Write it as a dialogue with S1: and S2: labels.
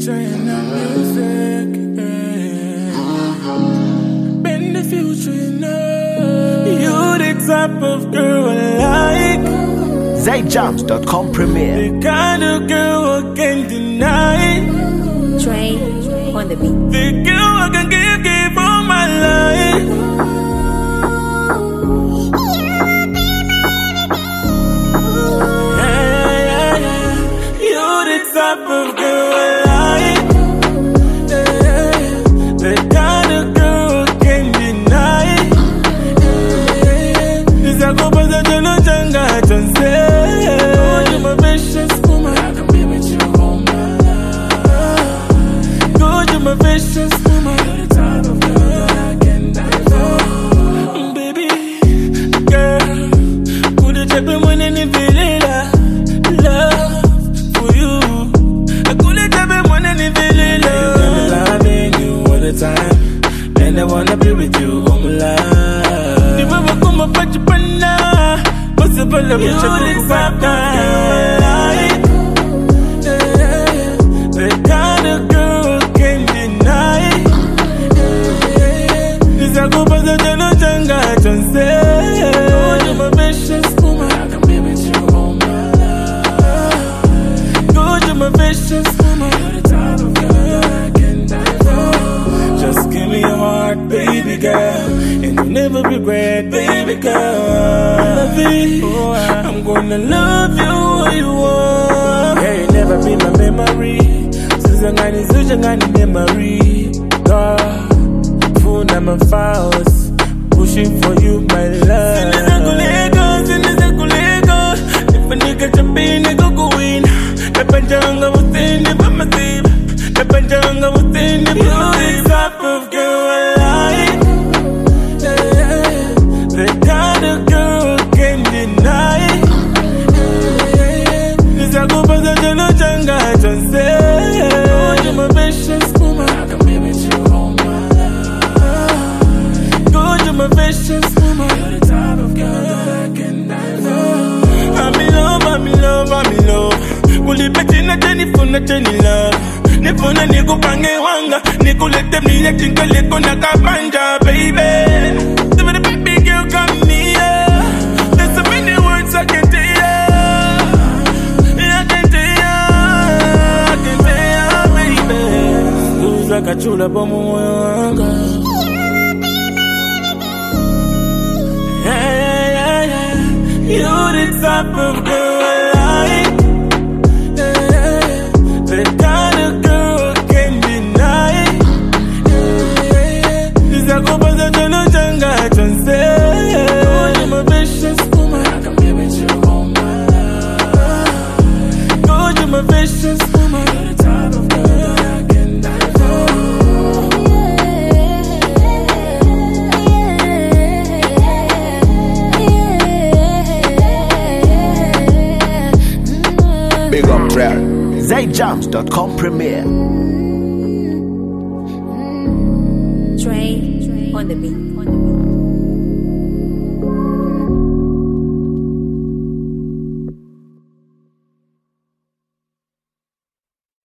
S1: China music, been the future, you know. You the type of girl I like.
S2: ZayJams.com premiere.
S1: The kind of girl I can't deny.
S3: Trey on the beat.
S1: The girl I can give all my life. You the type of girl I like. The kind of girl I can't deny. This I go by the Jano Janga Janse. You're my vicious woman. I can be with you all my life. Good, you're my vicious woman. You're the type of girl that I can die for. Baby, girl, could you check me when any feeling love for you? I couldn't check me when any feeling love. You got me loving you all the time, and I wanna be with you all my life. You ever come up at your banana? Possible of you the type of girl I like. The kind of girl can't deny. This I go by the Jano Janga Janse. You're my vicious woman. I can be with you all my life. Good, you're my vicious woman. You're the type of girl that I can die for. Just give me your heart, baby girl, and you'll never regret, baby girl. Love it. I'm gonna love you all you want. Yeah, you never be my memory. Suzangani memory. God, full of my files, pushing for you, my love. Sinisa kulego. If a nigga jump in, nigga go in. The panjanga within the massive. The panjanga within the type of girl I like. The kind of girl can't deny. This I go by the Jano Janga Janse. You're my vicious woman. I can be with you all my life. Good, you're my vicious woman. You're the type of girl that I can die for. I'm in love, I'm in love, I'm in love. Kuli peti na jeni funa jeni love. Nifuna niku pange wanga. Niku lete miye chinka leko na kapanja, baby. Some of the baby girl come near. There's so many words I can tell ya. I can tell ya, I can tell ya, baby. Luza kachula bomo wanga. Yeah. You the type of girl I like. The kind of girl can't deny. This I go by the Jano Janga Janse. You're my vicious woman. I can be with you all my life. Good, you're my vicious woman. You're the type of girl that I can die for.
S2: Big up prayer. ZayJams.com premiere.
S3: Trey on the beat.